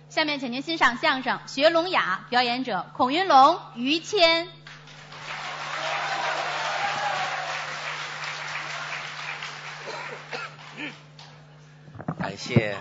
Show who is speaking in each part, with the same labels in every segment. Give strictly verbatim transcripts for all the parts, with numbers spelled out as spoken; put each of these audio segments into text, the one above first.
Speaker 1: 下面请您欣赏相声《学聋哑》，表演者孔云龙、于谦。
Speaker 2: 感谢，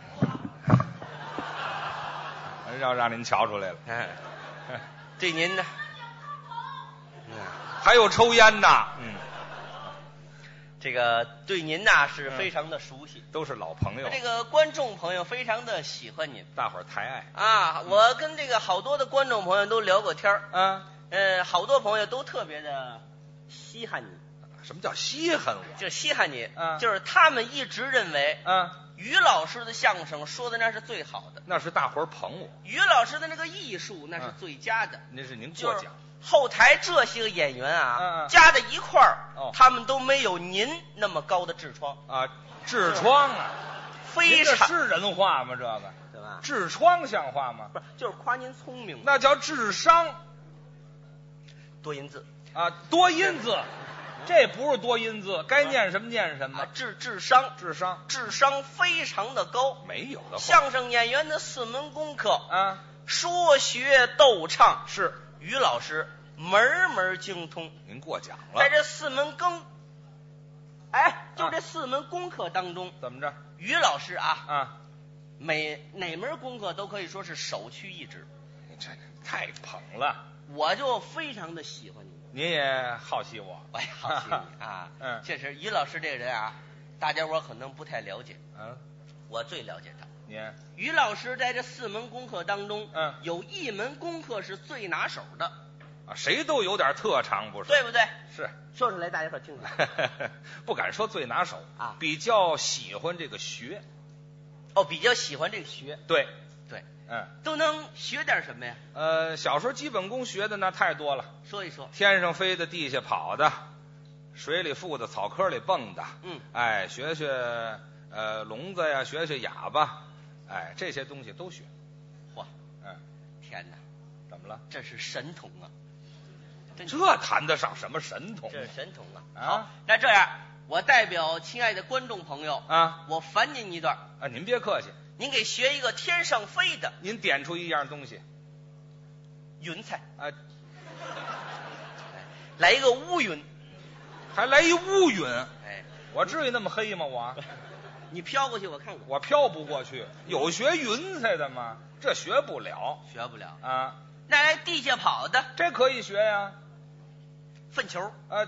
Speaker 3: 要让您瞧出来了。
Speaker 2: 嗯，对您呢，
Speaker 3: 嗯，还有抽烟呢。
Speaker 2: 嗯，这个对您呐是非常的熟悉，
Speaker 3: 嗯、都是老朋友。
Speaker 2: 这个观众朋友非常的喜欢您，
Speaker 3: 大伙儿抬爱
Speaker 2: 啊。嗯、我跟这个好多的观众朋友都聊过天儿，
Speaker 3: 嗯，
Speaker 2: 呃，好多朋友都特别的稀罕你。
Speaker 3: 什么叫稀罕我？
Speaker 2: 就稀罕你，
Speaker 3: 嗯，
Speaker 2: 就是他们一直认为，
Speaker 3: 嗯。
Speaker 2: 于老师的相声说的那是最好的，
Speaker 3: 那是大伙儿捧我。
Speaker 2: 于老师的那个艺术那是最佳的，
Speaker 3: 那、嗯、是您过奖。
Speaker 2: 后台这些个演员啊，
Speaker 3: 嗯嗯
Speaker 2: 加在一块儿、
Speaker 3: 哦，
Speaker 2: 他们都没有您那么高的痔疮
Speaker 3: 啊，痔疮啊，
Speaker 2: 非常
Speaker 3: 是人话吗？这个
Speaker 2: 对吧？
Speaker 3: 痔疮像话吗？
Speaker 2: 不是，就是夸您聪明，
Speaker 3: 那叫智商。
Speaker 2: 多音字
Speaker 3: 啊，多音字。这不是多音字，该念什么念什么。
Speaker 2: 啊、智智商，
Speaker 3: 智商，
Speaker 2: 智商非常的高。
Speaker 3: 没有的话，
Speaker 2: 相声演员的四门功课
Speaker 3: 啊，
Speaker 2: 说学逗唱
Speaker 3: 是
Speaker 2: 于老师门门精通。
Speaker 3: 您过奖了。
Speaker 2: 在这四门功，哎，就这四门功课当中，
Speaker 3: 啊、怎么着？
Speaker 2: 于老师啊
Speaker 3: 啊，
Speaker 2: 每哪门功课都可以说是首屈一指。
Speaker 3: 你这太捧了，
Speaker 2: 我就非常的喜欢你。
Speaker 3: 您也好奇我，
Speaker 2: 我也好奇你啊。
Speaker 3: 嗯，
Speaker 2: 确实，于老师这个人啊，大家伙可能不太了解。
Speaker 3: 嗯，
Speaker 2: 我最了解他。
Speaker 3: 您
Speaker 2: 于老师在这四门功课当中，
Speaker 3: 嗯，
Speaker 2: 有一门功课是最拿手的。
Speaker 3: 啊，谁都有点特长，不是？
Speaker 2: 对不对？
Speaker 3: 是，
Speaker 2: 说出来大家伙听听。
Speaker 3: 不敢说最拿手
Speaker 2: 啊，
Speaker 3: 比较喜欢这个学。
Speaker 2: 哦，比较喜欢这个学。
Speaker 3: 对。
Speaker 2: 对，
Speaker 3: 嗯，
Speaker 2: 都能学点什么呀？
Speaker 3: 呃，小时候基本功学的那太多了。
Speaker 2: 说一说。
Speaker 3: 天上飞的，地下跑的，水里浮的，草坑里蹦的。
Speaker 2: 嗯，
Speaker 3: 哎，学学呃聋子呀，学学哑巴，哎，这些东西都学。
Speaker 2: 嚯，
Speaker 3: 嗯，
Speaker 2: 天哪，
Speaker 3: 怎么了？
Speaker 2: 这是神童啊！
Speaker 3: 这谈得上什么神童？
Speaker 2: 这是神童啊！
Speaker 3: 啊，
Speaker 2: 好，那这样，我代表亲爱的观众朋友
Speaker 3: 啊，
Speaker 2: 我烦您一段
Speaker 3: 啊，您别客气。
Speaker 2: 您给学一个天上飞的，
Speaker 3: 您点出一样东西，
Speaker 2: 云彩
Speaker 3: 啊，
Speaker 2: 来一个乌云，
Speaker 3: 还来一乌云，
Speaker 2: 哎，
Speaker 3: 我至于那么黑吗？我，
Speaker 2: 你飘过去我看看，
Speaker 3: 我飘不过去，有学云彩的吗？这学不了，
Speaker 2: 学不了
Speaker 3: 啊。
Speaker 2: 那来地下跑的，
Speaker 3: 这可以学呀，
Speaker 2: 粪球，
Speaker 3: 啊，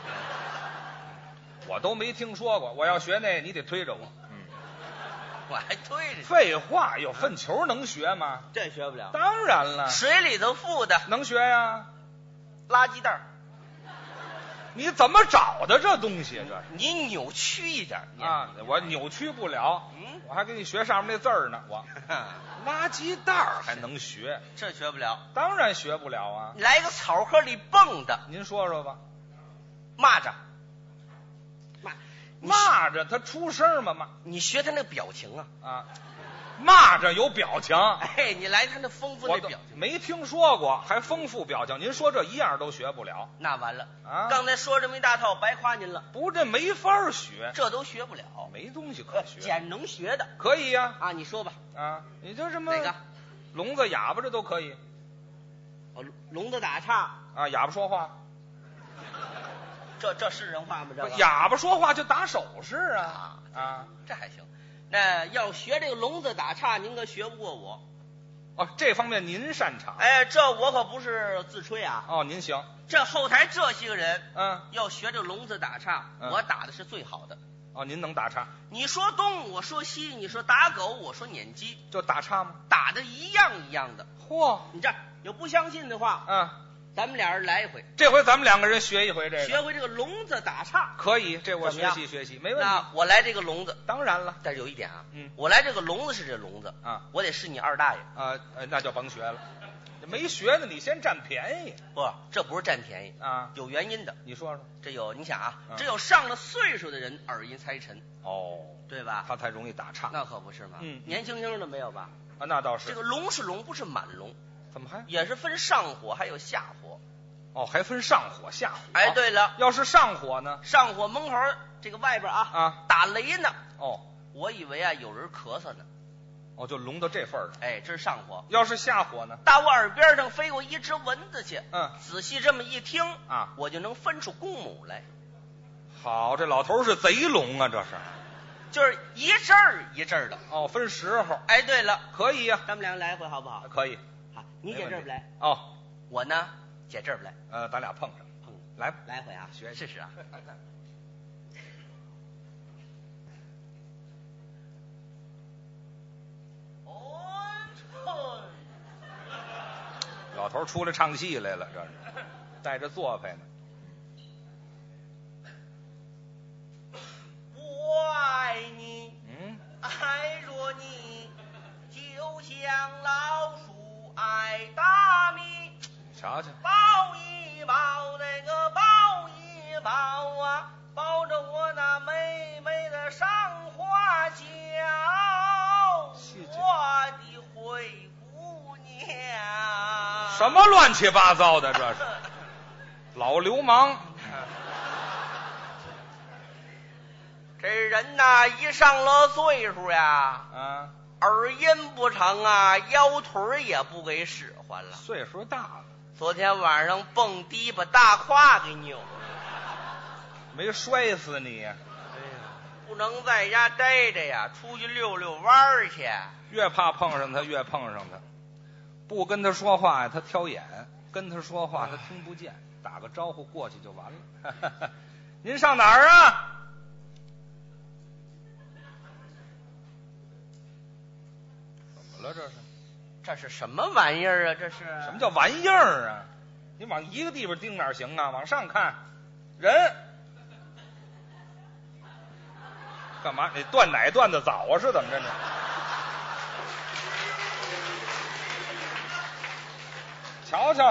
Speaker 3: 我都没听说过，我要学那你得推着我。
Speaker 2: 我还推着。
Speaker 3: 废话，有粪球能学吗？
Speaker 2: 这学不了。
Speaker 3: 当然了。
Speaker 2: 水里头浮的
Speaker 3: 能学呀。
Speaker 2: 垃圾袋，
Speaker 3: 你怎么找的这东西？这
Speaker 2: 你扭曲一点
Speaker 3: 啊！我扭曲不了。
Speaker 2: 嗯，
Speaker 3: 我还给你学上面那字儿呢。我垃圾袋还能学？
Speaker 2: 这学不了。
Speaker 3: 当然学不了啊！
Speaker 2: 你来一个草坑里蹦的，
Speaker 3: 您说说吧。
Speaker 2: 蚂蚱。
Speaker 3: 蚂蚱它出声吗？蚂，
Speaker 2: 你学他那表情啊
Speaker 3: 啊！蚂蚱有表情，
Speaker 2: 哎，你来他那丰富的表情，
Speaker 3: 没听说过，还丰富表情。您说这一样都学不了，
Speaker 2: 那完了
Speaker 3: 啊！
Speaker 2: 刚才说这么一大套，白夸您了。
Speaker 3: 不，这没法学，
Speaker 2: 这都学不了，
Speaker 3: 没东西可学。
Speaker 2: 捡能学的
Speaker 3: 可以呀，
Speaker 2: 啊，你说吧，
Speaker 3: 啊，你就这么
Speaker 2: 哪个？
Speaker 3: 聋子、哑巴这都可以。
Speaker 2: 哦，聋子打岔
Speaker 3: 啊，哑巴说话。
Speaker 2: 这这是人话吗？这
Speaker 3: 哑巴说话就打手势啊啊，
Speaker 2: 这还行。那要学这个聋子打岔，您可学不过我。
Speaker 3: 哦，这方面您擅长。
Speaker 2: 哎，这我可不是自吹啊。
Speaker 3: 哦，您行。
Speaker 2: 这后台这些个人，
Speaker 3: 嗯，
Speaker 2: 要学这个聋子打岔，
Speaker 3: 嗯、
Speaker 2: 我打的是最好的。
Speaker 3: 哦，您能打岔？
Speaker 2: 你说东，我说西；你说打狗，我说撵鸡，
Speaker 3: 就打岔吗？
Speaker 2: 打的一样一样的。
Speaker 3: 嚯！
Speaker 2: 你这有不相信的话，
Speaker 3: 嗯。
Speaker 2: 咱们俩人来一回，
Speaker 3: 这回咱们两个人学一回这个，
Speaker 2: 学回这个聋子打岔，
Speaker 3: 可以，这我学习学习，没问题。
Speaker 2: 那我来这个聋子，
Speaker 3: 当然了，
Speaker 2: 但是有一点啊，
Speaker 3: 嗯，
Speaker 2: 我来这个聋子是这聋子
Speaker 3: 啊，
Speaker 2: 我得是你二大爷
Speaker 3: 啊，呃，那就甭学了，没学呢，你先占便宜。
Speaker 2: 不，这不是占便宜
Speaker 3: 啊，
Speaker 2: 有原因的。
Speaker 3: 你说说，
Speaker 2: 这有你想啊，
Speaker 3: 嗯、
Speaker 2: 只有上了岁数的人耳音才沉，
Speaker 3: 哦，
Speaker 2: 对吧？
Speaker 3: 他才容易打岔，
Speaker 2: 那可不是嘛，
Speaker 3: 嗯，
Speaker 2: 年轻轻的没有吧？
Speaker 3: 啊，那倒是。
Speaker 2: 这个聋是聋，不是满聋，
Speaker 3: 怎么还？
Speaker 2: 也是分上火还有下火。
Speaker 3: 哦，还分上火下火。
Speaker 2: 哎，对了，
Speaker 3: 要是上火呢？
Speaker 2: 上火门口这个外边啊
Speaker 3: 啊
Speaker 2: 打雷呢。
Speaker 3: 哦，
Speaker 2: 我以为啊有人咳嗽呢。
Speaker 3: 哦，就聋到这份儿了。
Speaker 2: 哎，这是上火。
Speaker 3: 要是下火呢？
Speaker 2: 打我耳边上飞过一只蚊子去。
Speaker 3: 嗯，
Speaker 2: 仔细这么一听
Speaker 3: 啊，
Speaker 2: 我就能分出公母来。
Speaker 3: 好，这老头是贼聋啊，这是。
Speaker 2: 就是一阵儿一阵儿的。
Speaker 3: 哦，分时候。
Speaker 2: 哎，对了，
Speaker 3: 可以呀、啊，
Speaker 2: 咱们两个来一回好不好？
Speaker 3: 可以。
Speaker 2: 好，你姐这儿不来？
Speaker 3: 哦，
Speaker 2: 我呢，姐这儿不来。
Speaker 3: 呃，咱俩碰上，
Speaker 2: 碰
Speaker 3: 来
Speaker 2: 来回啊，学试试啊。
Speaker 3: 老头出来唱戏来了，这是带着作陪呢。
Speaker 2: 我爱你，
Speaker 3: 嗯，
Speaker 2: 爱着你，就像老鼠爱大米。
Speaker 3: 瞧瞧，
Speaker 2: 抱一抱那个抱一抱啊，抱着我那美美的上花轿，我的灰姑娘。
Speaker 3: 什么乱七八糟的，这是老流氓。
Speaker 2: 这人呐，一上了岁数呀，
Speaker 3: 啊，
Speaker 2: 耳音不成啊，腰腿也不给使唤了。
Speaker 3: 岁数大了，
Speaker 2: 昨天晚上蹦迪把大胯给扭了，
Speaker 3: 没摔死你呀、
Speaker 2: 哎呀，不能在家待着呀，出去溜溜弯儿去。
Speaker 3: 越怕碰上他，越碰上他。不跟他说话呀，他挑眼；跟他说话，他听不见。打个招呼过去就完了。您上哪儿啊？怎么了？这是？
Speaker 2: 这是什么玩意儿啊？这是
Speaker 3: 什么叫玩意儿啊？你往一个地方盯哪行啊？往上看，人干嘛？你断奶断的早啊？是怎么着呢？瞧瞧，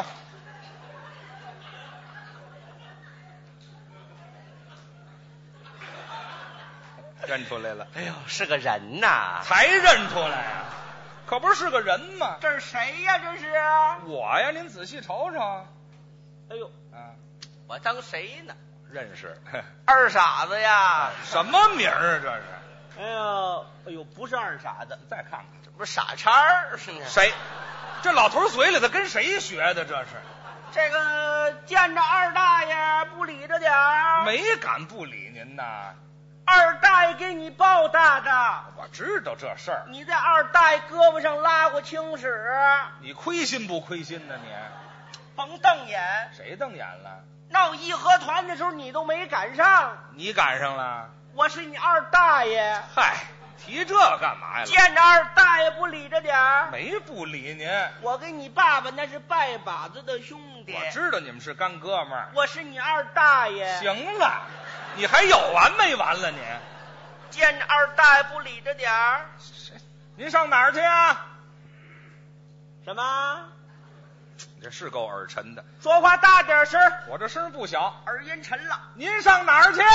Speaker 3: 认出来了。
Speaker 2: 哎呦，是个人呐！
Speaker 3: 才认出来啊，可不是是个人吗？
Speaker 2: 这是谁呀？这是
Speaker 3: 我呀，您仔细瞅瞅。
Speaker 2: 哎呦，
Speaker 3: 啊，
Speaker 2: 我当谁呢？
Speaker 3: 认识。
Speaker 2: 二傻子呀！
Speaker 3: 什么名儿啊？这是？
Speaker 2: 哎呦，哎呦，不是二傻子，
Speaker 3: 再看看，
Speaker 2: 这不是傻叉儿？
Speaker 3: 谁？这老头嘴里头跟谁学的？这是？
Speaker 2: 这个见着二大爷不理着点儿，
Speaker 3: 没敢不理您呐。
Speaker 2: 二大爷给你报答的，
Speaker 3: 我知道这事儿。
Speaker 2: 你在二大爷胳膊上拉过青史，
Speaker 3: 你亏心不亏心呢？你
Speaker 2: 甭瞪眼。
Speaker 3: 谁瞪眼了？
Speaker 2: 闹义和团的时候你都没赶上，
Speaker 3: 你赶上了。
Speaker 2: 我是你二大爷。
Speaker 3: 嗨，提这干嘛呀？
Speaker 2: 见着二大爷不理着点儿，
Speaker 3: 没不理您。
Speaker 2: 我跟你爸爸那是拜把子的兄弟，
Speaker 3: 我知道你们是干哥们儿。
Speaker 2: 我是你二大爷。
Speaker 3: 行了，你还有完没完了你？
Speaker 2: 见着二大爷不理着点儿。
Speaker 3: 您上哪儿去啊？
Speaker 2: 什么？
Speaker 3: 你这是够耳沉的。
Speaker 2: 说话大点声。
Speaker 3: 我这声不小，
Speaker 2: 耳音沉了。
Speaker 3: 您上哪儿去？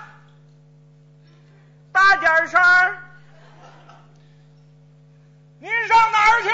Speaker 2: 大点声。
Speaker 3: 您上哪儿去？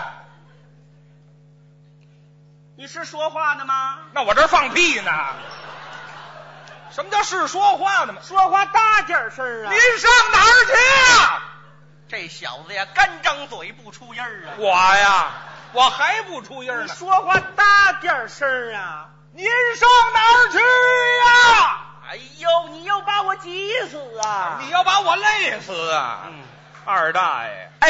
Speaker 2: 你是说话呢吗？
Speaker 3: 那我这放屁呢。什么叫是说话呢吗？
Speaker 2: 说话大点声啊！
Speaker 3: 您上哪儿去啊？
Speaker 2: 这小子呀，干张嘴不出音儿啊！
Speaker 3: 我呀，我还不出音儿呢。
Speaker 2: 你说话大点声啊！
Speaker 3: 您上哪儿去呀？
Speaker 2: 哎呦，你要把我急死啊！
Speaker 3: 你要把我累死啊！
Speaker 2: 嗯，
Speaker 3: 二大爷，
Speaker 2: 哎，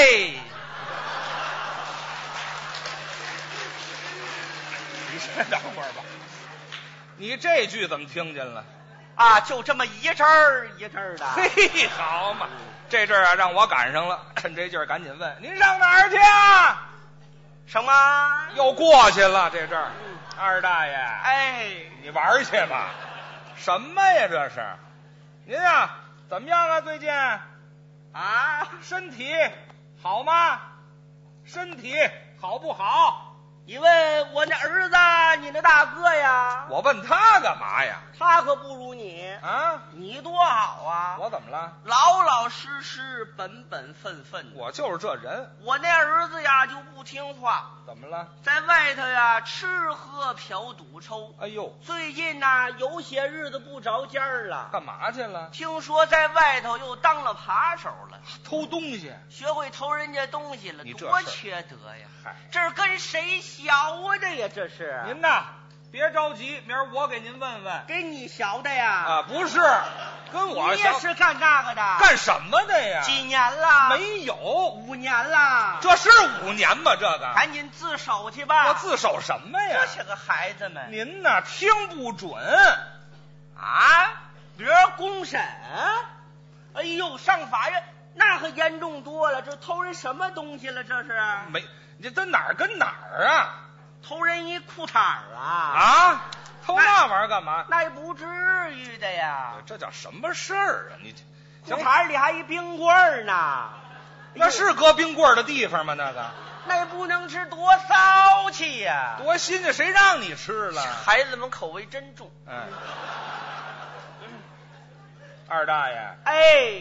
Speaker 3: 你先等会儿吧。你这句怎么听见了？
Speaker 2: 啊，就这么一阵儿一阵儿的。
Speaker 3: 嘿，好嘛，这阵儿啊让我赶上了，趁这劲儿赶紧问您上哪儿去啊？
Speaker 2: 什么？
Speaker 3: 又过去了这阵儿。
Speaker 2: 嗯，
Speaker 3: 二大爷，
Speaker 2: 哎，
Speaker 3: 你玩去吧。什么呀这是？您啊怎么样啊？最近
Speaker 2: 啊，
Speaker 3: 身体好吗？身体好不好？
Speaker 2: 你问我那儿子，你那大哥呀？
Speaker 3: 我问他干嘛呀？
Speaker 2: 他可不如你。
Speaker 3: 啊，
Speaker 2: 你多好啊！
Speaker 3: 我怎么了？
Speaker 2: 老老实实、本本分分的。
Speaker 3: 我就是这人。
Speaker 2: 我那儿子呀就不听话，
Speaker 3: 怎么了？
Speaker 2: 在外头呀吃喝嫖赌抽。
Speaker 3: 哎呦，
Speaker 2: 最近呐有些日子不着家了。
Speaker 3: 干嘛去了？
Speaker 2: 听说在外头又当了扒手了，
Speaker 3: 偷东西，
Speaker 2: 学会偷人家东西了，
Speaker 3: 你这
Speaker 2: 多缺德呀！
Speaker 3: 嗨，
Speaker 2: 这是跟谁学的呀？这是
Speaker 3: 您呐，别着急，明儿我给您问问。
Speaker 2: 给你学的呀？
Speaker 3: 啊，不是，跟我
Speaker 2: 你也是干这个的？
Speaker 3: 干什么的呀？
Speaker 2: 几年了？
Speaker 3: 没有，
Speaker 2: 五年了。
Speaker 3: 这是五年吗？这个
Speaker 2: 赶紧自首去吧。
Speaker 3: 我自首什么呀？
Speaker 2: 这些个孩子们，
Speaker 3: 您呐听不准
Speaker 2: 啊！明儿公审，哎呦，上法院那可严重多了。这偷人什么东西了？这是
Speaker 3: 没？你这哪儿跟哪儿啊？
Speaker 2: 偷人一裤衩啊！
Speaker 3: 啊，偷那玩意儿干嘛？
Speaker 2: 那也不至于的呀。
Speaker 3: 这叫什么事儿啊？你
Speaker 2: 裤衩里还一冰棍呢，
Speaker 3: 那是搁冰棍的地方吗？那个
Speaker 2: 那也不能吃，多骚气呀！
Speaker 3: 多新鲜，谁让你吃了？
Speaker 2: 孩子们口味真重。
Speaker 3: 嗯，二大爷，
Speaker 2: 哎，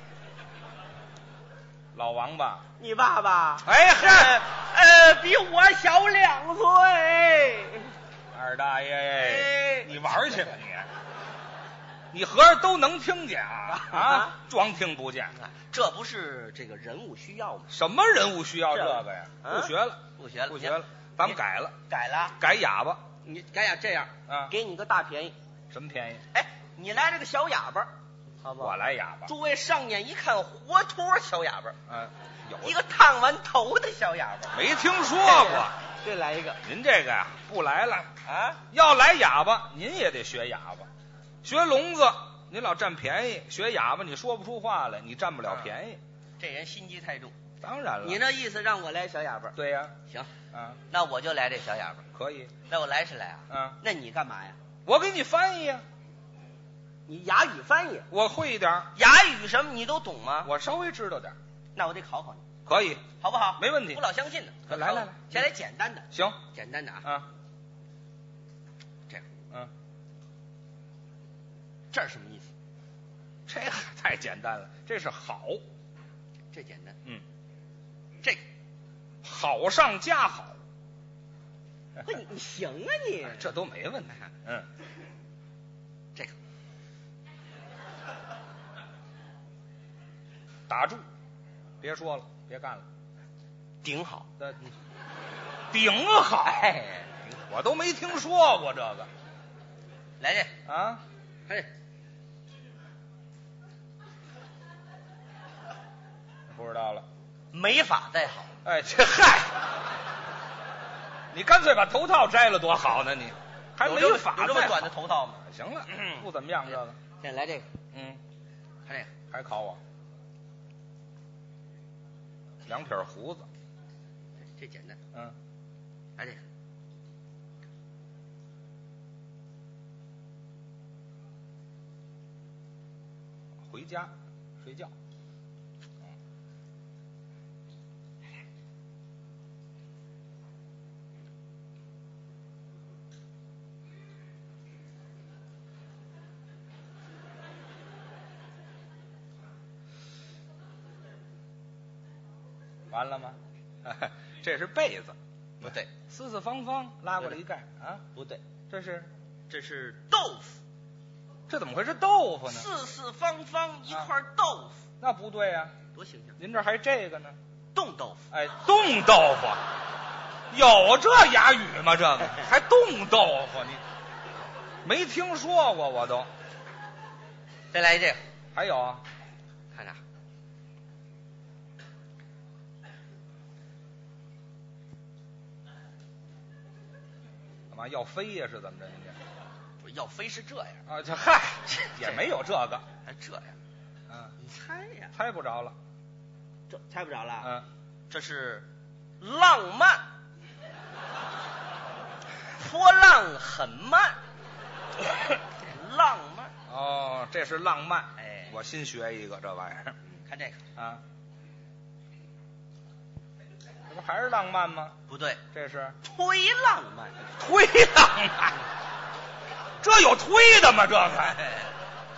Speaker 3: 老王八，
Speaker 2: 你爸爸？
Speaker 3: 哎嗨，
Speaker 2: 呃，比我小两岁。
Speaker 3: 二大爷，
Speaker 2: 哎，
Speaker 3: 你玩去吧你！你合着都能听见啊？啊，装听不见。
Speaker 2: 这不是这个人物需要吗？
Speaker 3: 什么人物需要这个呀？
Speaker 2: 啊、
Speaker 3: 不学了，
Speaker 2: 不学了，
Speaker 3: 不学了，咱们改了，
Speaker 2: 改了，
Speaker 3: 改哑巴。
Speaker 2: 你改呀，这样
Speaker 3: 啊，
Speaker 2: 给你个大便宜。
Speaker 3: 什么便宜？
Speaker 2: 哎，你来这个小哑巴，好不好？
Speaker 3: 我来哑巴。
Speaker 2: 诸位上眼一看，活脱小哑巴。
Speaker 3: 嗯，有
Speaker 2: 一个烫完头的小哑巴，
Speaker 3: 没听说过。
Speaker 2: 这来一个，
Speaker 3: 您这个呀不来了
Speaker 2: 啊！
Speaker 3: 要来哑巴，您也得学哑巴，学聋子。你老占便宜，学哑巴你说不出话来，你占不了便宜。
Speaker 2: 啊、这人心机太重。
Speaker 3: 当然了，
Speaker 2: 你那意思让我来小哑巴？
Speaker 3: 对呀、啊。
Speaker 2: 行，
Speaker 3: 啊，
Speaker 2: 那我就来这小哑巴。
Speaker 3: 可以。
Speaker 2: 那我来是来啊。
Speaker 3: 嗯。
Speaker 2: 那你干嘛呀？
Speaker 3: 我给你翻译呀、啊。
Speaker 2: 你哑语翻译？
Speaker 3: 我会一点。
Speaker 2: 哑语什么你都懂吗？
Speaker 3: 我稍微知道点。
Speaker 2: 那我得考考你。
Speaker 3: 可以，
Speaker 2: 好不好？
Speaker 3: 没问题。
Speaker 2: 不老相信的。
Speaker 3: 来来来，
Speaker 2: 先来简单的。
Speaker 3: 行，
Speaker 2: 简单的啊。
Speaker 3: 啊。
Speaker 2: 这样。
Speaker 3: 嗯。
Speaker 2: 这是什么意思？
Speaker 3: 这太简单了，这是好，
Speaker 2: 这简单。
Speaker 3: 嗯，
Speaker 2: 这个
Speaker 3: 好上加好。
Speaker 2: 不，你你行啊你，
Speaker 3: 这都没问题。嗯，
Speaker 2: 这个
Speaker 3: 打住，别说了，别干了。
Speaker 2: 顶好，
Speaker 3: 的顶好，
Speaker 2: 哎，
Speaker 3: 我都没听说过这个。
Speaker 2: 来这
Speaker 3: 啊，
Speaker 2: 嘿。
Speaker 3: 不知道了，
Speaker 2: 没法再好。
Speaker 3: 哎，这嗨，你干脆把头套摘了多好呢！你还没法
Speaker 2: 有这么短的头套吗？
Speaker 3: 行了，嗯、不怎么样这个。
Speaker 2: 现在来这个，
Speaker 3: 嗯，
Speaker 2: 看这个，
Speaker 3: 还考我，两撇胡子，
Speaker 2: 这简单。
Speaker 3: 嗯，
Speaker 2: 来这个，
Speaker 3: 回家睡觉。完了吗？这是被子，
Speaker 2: 不对，
Speaker 3: 四四方方拉过来一盖啊，
Speaker 2: 不对，
Speaker 3: 这是
Speaker 2: 这是豆腐，
Speaker 3: 这怎么会是豆腐呢？
Speaker 2: 四四方方一块豆腐，啊、
Speaker 3: 那不对呀、啊，
Speaker 2: 多形象！
Speaker 3: 您这还这个呢？
Speaker 2: 冻豆腐，
Speaker 3: 哎，冻豆腐，有这哑语吗？这个还冻豆腐，你没听说过我都。
Speaker 2: 再来这个，
Speaker 3: 还有啊，
Speaker 2: 看着。
Speaker 3: 干嘛要飞呀？是怎么着？您这
Speaker 2: 不是要飞是这样
Speaker 3: 啊？这嗨，也没有这个，
Speaker 2: 还这样。
Speaker 3: 嗯，
Speaker 2: 你猜呀？
Speaker 3: 猜不着了，
Speaker 2: 这猜不着了。
Speaker 3: 嗯，
Speaker 2: 这是浪漫，波浪很慢，浪漫。
Speaker 3: 哦，这是浪漫。
Speaker 2: 哎，
Speaker 3: 我新学一个这玩意儿。
Speaker 2: 看这个
Speaker 3: 啊。这不还是浪漫吗？
Speaker 2: 不对，
Speaker 3: 这是
Speaker 2: 推浪漫，
Speaker 3: 推浪漫，这有推的吗？这个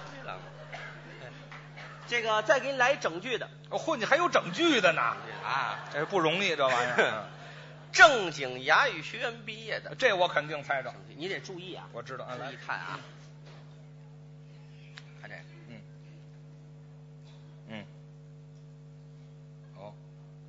Speaker 2: 这个再给你来一整句的。
Speaker 3: 嚯，你还有整句的呢
Speaker 2: 啊，
Speaker 3: 这不容易，这玩意儿。
Speaker 2: 正经哑语学院毕业的，
Speaker 3: 这我肯定猜着。
Speaker 2: 你得注意啊！
Speaker 3: 我知道，
Speaker 2: 注意看啊，看这个，
Speaker 3: 嗯嗯，哦，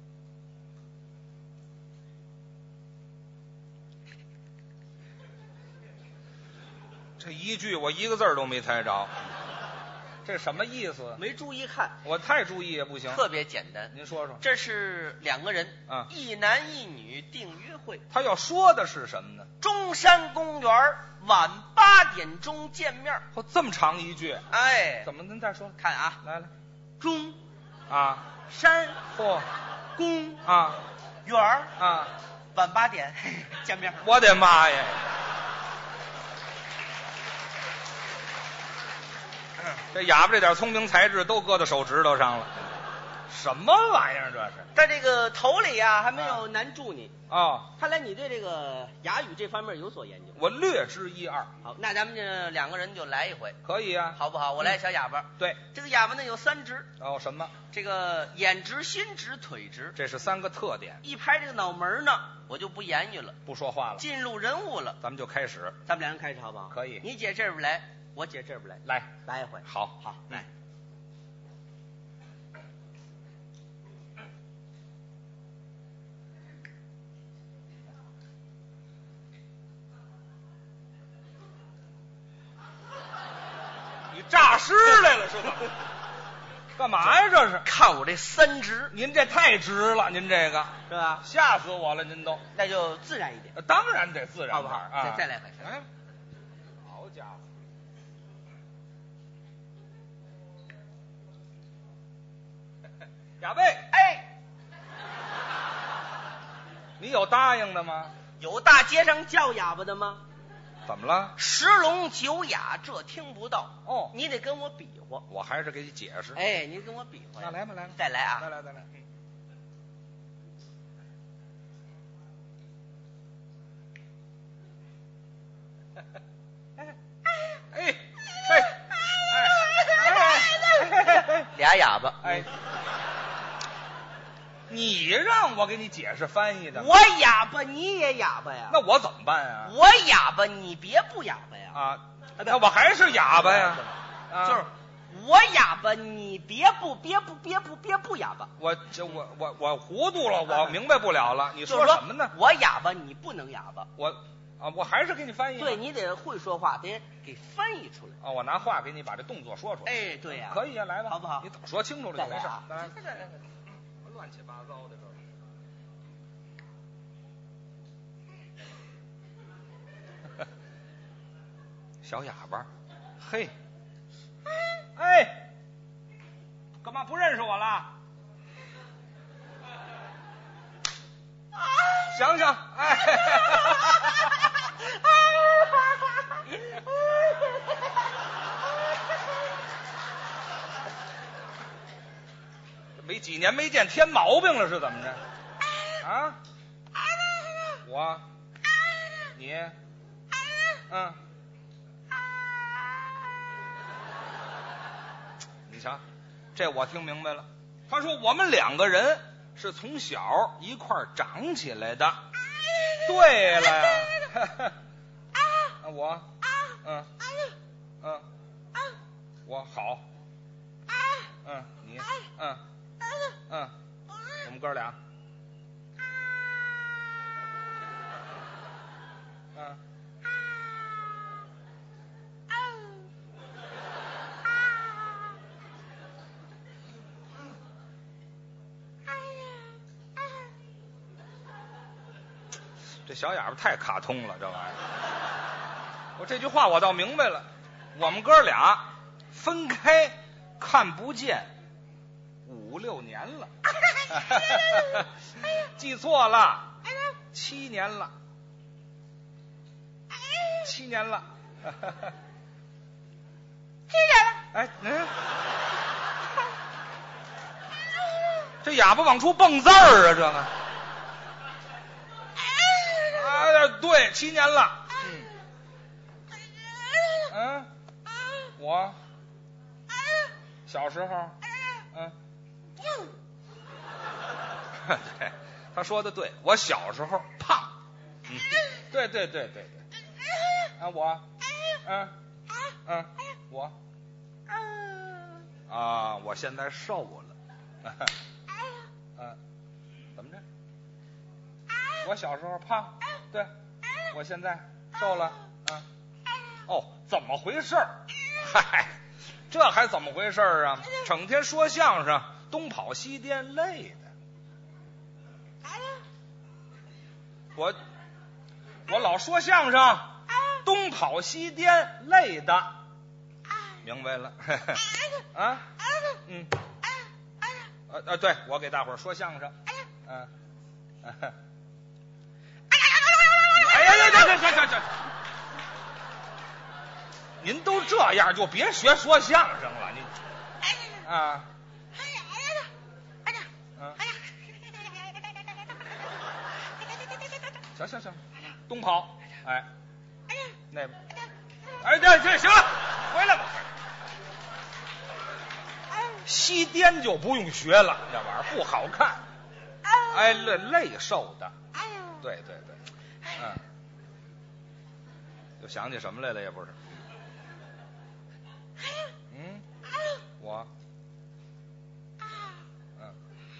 Speaker 3: 这一句我一个字儿都没猜着，这什么意思？
Speaker 2: 没注意看，
Speaker 3: 我太注意也不行。
Speaker 2: 特别简单，
Speaker 3: 您说说。
Speaker 2: 这是两个人，
Speaker 3: 啊，
Speaker 2: 一男一女定约会。
Speaker 3: 他要说的是什么呢？
Speaker 2: 中山公园晚八点钟见面。
Speaker 3: 哦，这么长一句。
Speaker 2: 哎，
Speaker 3: 怎么？您再说。
Speaker 2: 看啊，
Speaker 3: 来来，
Speaker 2: 中
Speaker 3: 啊，
Speaker 2: 山
Speaker 3: 嚯，
Speaker 2: 公
Speaker 3: 啊
Speaker 2: 园
Speaker 3: 啊，
Speaker 2: 晚八点见面。
Speaker 3: 我的妈呀！这哑巴这点聪明才智都搁到手指头上了，什么玩意儿这是？
Speaker 2: 在这个头里呀、啊，还没有难住你
Speaker 3: 哦。
Speaker 2: 看来你对这个哑语这方面有所研究。
Speaker 3: 我略知一二。
Speaker 2: 好，那咱们这两个人就来一回，
Speaker 3: 可以啊，
Speaker 2: 好不好？我来小哑巴。
Speaker 3: 嗯、对，
Speaker 2: 这个哑巴呢有三直。
Speaker 3: 哦，什么？
Speaker 2: 这个眼直、心直、腿直，
Speaker 3: 这是三个特点。
Speaker 2: 一拍这个脑门呢，我就不言语了，
Speaker 3: 不说话了，
Speaker 2: 进入人物了。
Speaker 3: 咱们就开始。
Speaker 2: 咱们两人开始好不好？
Speaker 3: 可以。
Speaker 2: 你姐这边来。我姐这边来，
Speaker 3: 来
Speaker 2: 来一回，
Speaker 3: 好
Speaker 2: 好来。
Speaker 3: 你诈尸来了是吧？干嘛呀这是？
Speaker 2: 看我这三直，
Speaker 3: 您这太直了，您这个
Speaker 2: 是吧？
Speaker 3: 吓死我了，您都。
Speaker 2: 那就自然一点。
Speaker 3: 当然得自然，
Speaker 2: 好不好？
Speaker 3: 啊、
Speaker 2: 再再来回。
Speaker 3: 哎，好家伙！哑贝，
Speaker 2: 哎，
Speaker 3: 你有答应的吗？
Speaker 2: 有大街上叫哑巴的吗？
Speaker 3: 怎么了？
Speaker 2: 十聋九哑，这听不到。
Speaker 3: 哦，
Speaker 2: 你得跟我比划。
Speaker 3: 我还是给你解释。
Speaker 2: 哎，你跟我比划。
Speaker 3: 那来吧，来吧，
Speaker 2: 再来啊！
Speaker 3: 再来，再来。哎哎哎哎！
Speaker 2: 俩哑巴。
Speaker 3: 哎，你让我给你解释翻译的。
Speaker 2: 我哑巴，你也哑巴呀？
Speaker 3: 那我怎么办啊？
Speaker 2: 我哑巴，你别不哑巴呀？
Speaker 3: 啊，那我还是哑巴呀。
Speaker 2: 啊、就是我哑巴，你别不别不别不别不哑巴。
Speaker 3: 我这我我我糊涂了，我明白不了了。你
Speaker 2: 说
Speaker 3: 什么呢？
Speaker 2: 我哑巴，你不能哑巴。
Speaker 3: 我啊，我还是给你翻译。
Speaker 2: 对，你得会说话，得给翻译出来。
Speaker 3: 啊，我拿话给你把这动作说出来。
Speaker 2: 哎，对呀、
Speaker 3: 啊，可以啊，来吧，
Speaker 2: 好不好？
Speaker 3: 你说清楚了就没事。
Speaker 2: 来来来来，
Speaker 3: 乱七八糟的这。小哑巴，嘿，哎，干嘛不认识我了？想想，哎，没几年没见，添毛病了是怎么着？啊？我，你，嗯。你瞧，这我听明白了。他说我们两个人是从小一块儿长起来的。对了呀，啊我，嗯嗯，我好，嗯你，嗯嗯，我们哥俩，嗯。这小哑巴太卡通了，这玩意儿。我这句话我倒明白了，我们哥俩分开看不见五六年了，记错了，七年了，七年了，
Speaker 2: 七年了。
Speaker 3: 哎，嗯，这哑巴往出蹦字儿啊，这个。对，七年了。嗯，嗯，我小时候嗯，对，他说的对，我小时候胖。嗯，对对对对对。啊，我，嗯嗯，我，啊，我现在瘦了。嗯，怎么着？我小时候胖，对，我现在瘦了。啊，哦，怎么回事？嗨，这还怎么回事啊？整天说相声，东跑西颠，累的。我我老说相声，东跑西颠，累的。明白了。啊，嗯，呃呃，对，我给大伙儿说相声。嗯，哎呀呀，这这这这，您都这样就别学说相声了，你啊，嗯，行行行，东跑，哎，那，哎这这行了，回来吧。西颠就不用学了，这玩意儿不好看。哎，累累瘦的。对对对，嗯，又想起什么来了也不是。嗯，我，嗯，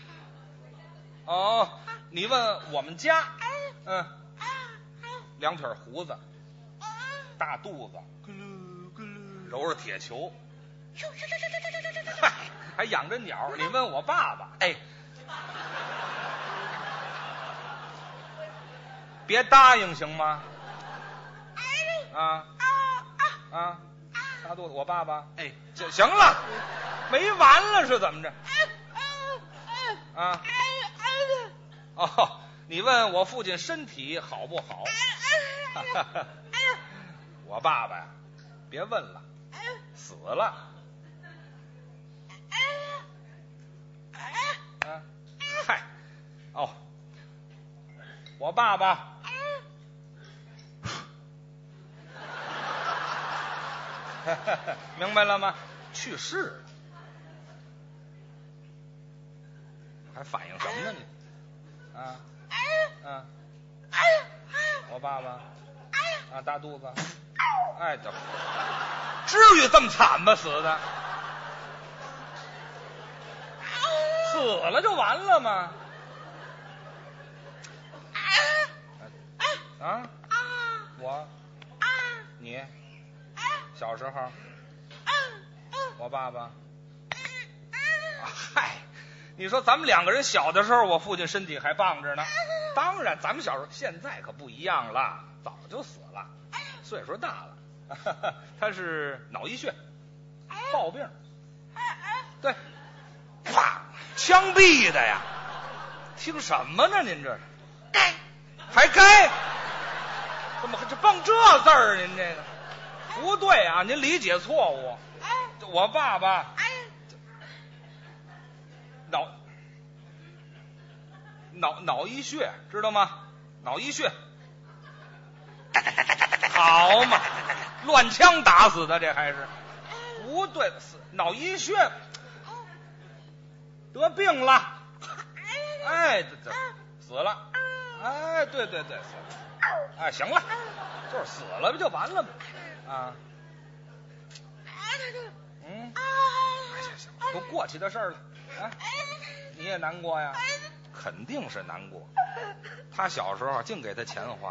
Speaker 3: 哦，你问我们家，嗯，两腿胡子，大肚子，咕噜咕噜，揉着铁球，嗨，还养着鸟。你问我爸爸，哎，别答应行吗？啊啊，大肚子，我爸爸，哎，这行了，没完了是怎么着？啊，哦，你问我父亲身体好不好？我爸爸呀，别问了，死了。啊，嗨，哦，我爸爸。明白了吗？去世了，还反应什么呢你？啊，嗯，我爸爸啊，大肚子，哎，这至于这么惨吗？死的，死了就完了吗？啊，我，你。小时候，我爸爸，嗨，你说咱们两个人小的时候，我父亲身体还棒着呢。当然，咱们小时候，现在可不一样了，早就死了，岁数大了。他是脑溢血，暴病，对，啪，枪毙的呀！听什么呢？您这是？该，还该？怎么这蹦这字儿？您这个？不对啊，您理解错误。我爸爸脑脑脑溢血，知道吗？脑溢血，好嘛，乱枪打死的，这还是不对，脑溢血得病了，哎，这这死了，哎，对对对，死了，哎，行了，就是死了不就完了吗？啊，嗯，哎，行行，都过去的事儿了啊，你也难过呀？肯定是难过。他小时候净给他钱花。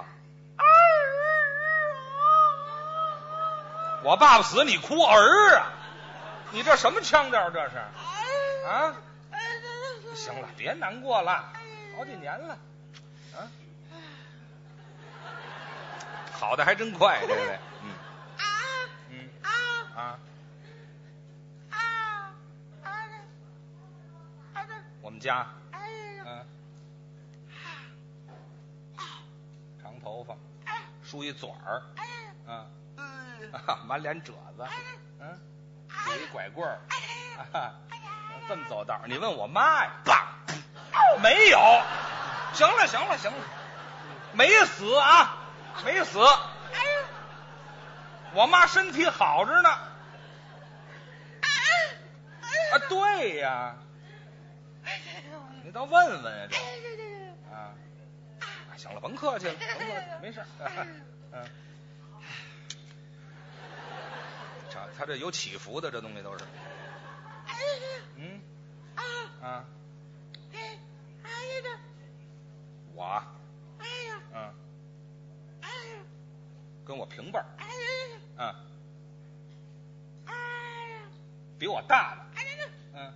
Speaker 3: 我爸爸死，你哭儿啊？你这什么腔调？这是啊？行了，别难过了，好几年了啊，好的还真快，对不对？嗯。嗯啊，我们家，嗯，长头发，梳一嘴儿，嗯，满脸褶子，嗯，拄一拐棍儿，啊，这么走道。你问我妈呀，爸，没有，行了行了行了，没死啊，没死。我妈身体好着呢。 啊，对呀，你倒问问呀，这啊，行了，甭客气了，甭客气，没事。嗯，这他这有起伏的，这东西都是。嗯啊，我嗯，跟我平辈儿，嗯，比我大的，嗯，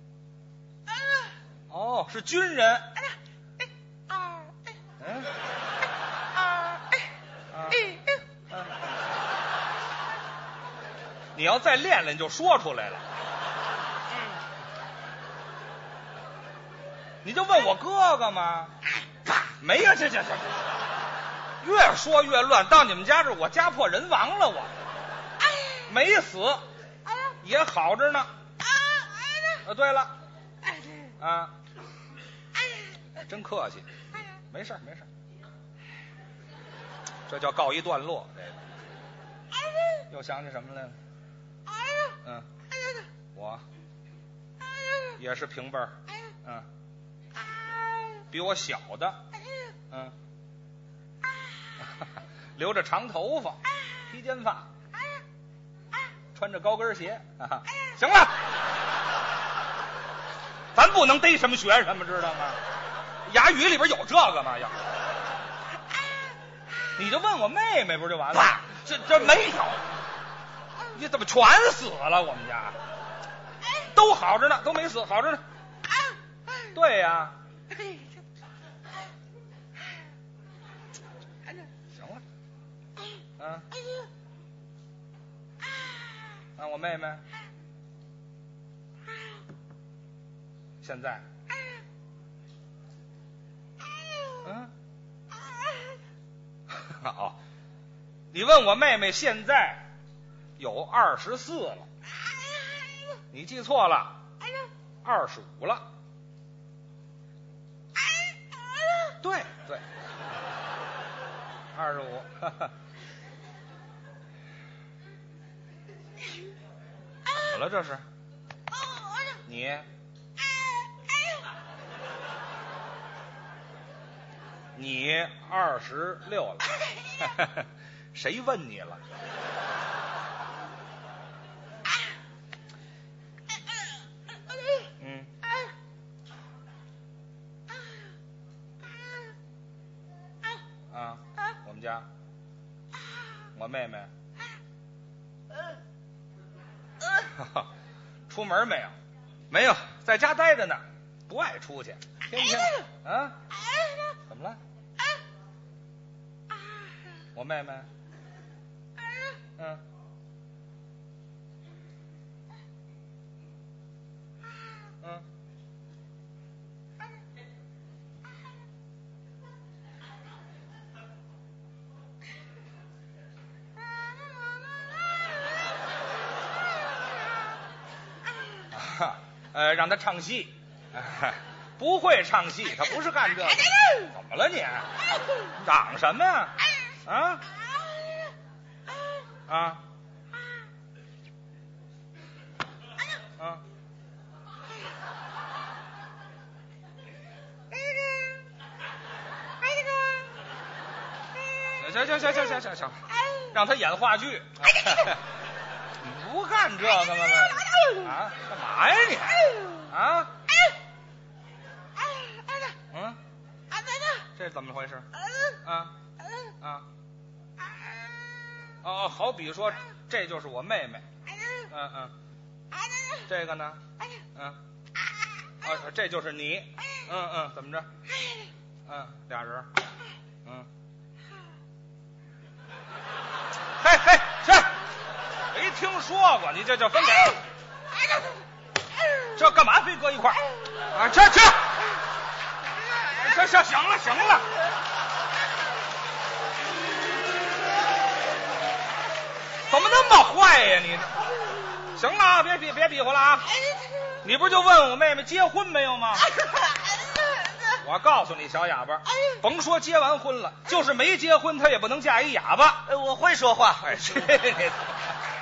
Speaker 3: 哦，是军人，嗯，你要再练练就说出来了。你就问我哥哥吗？没有，这这这，越说越乱。到你们家这，我家破人亡了，我没死，也好着呢。啊，对了，啊，真客气，没事没事，这叫告一段落。这个又想起什么来了？嗯，我也是平辈儿，嗯。比我小的，嗯，留着长头发，披肩发，穿着高跟鞋，啊，行了，咱不能逮什么学什么，知道吗？哑语里边有这个吗？要，你就问我妹妹不就完了？这这没有，你怎么全死了？我们家都好着呢，都没死，好着呢。对呀。嗯，啊，我妹妹现在，嗯，哦，你问我妹妹现在有二十四了，你记错了，二十五了，对对，二十五。怎么了这是？你你二十六了，谁问你了？嗯，啊，我们家我妹妹出门没有？没有，在家待着呢，不爱出去，天天啊？怎么了？我妹妹，嗯，嗯，呃，让他唱戏，不会唱戏，他不是干这个。怎么了你？嚷什么呀？啊？啊？啊？行行行行行行行，让他演话剧。你不干这个吗？啊？干嘛呀你？啊？嗯？这怎么回事？啊？啊？哦，好比说，这就是我妹妹。嗯嗯。这个呢？嗯。啊，这就是你。嗯嗯，怎么着？嗯，俩人。嗯。嘿嘿，去！没听说过，你这叫分俩。这干嘛非搁一块儿？啊，去去！这这行了行了，怎么那么坏呀你？行了啊，别比别比划了啊！你不就问我妹妹结婚没有吗？我告诉你，小哑巴，甭说结完婚了，就是没结婚，她也不能嫁一哑巴。
Speaker 2: 我会说话。
Speaker 3: 哎，去你的！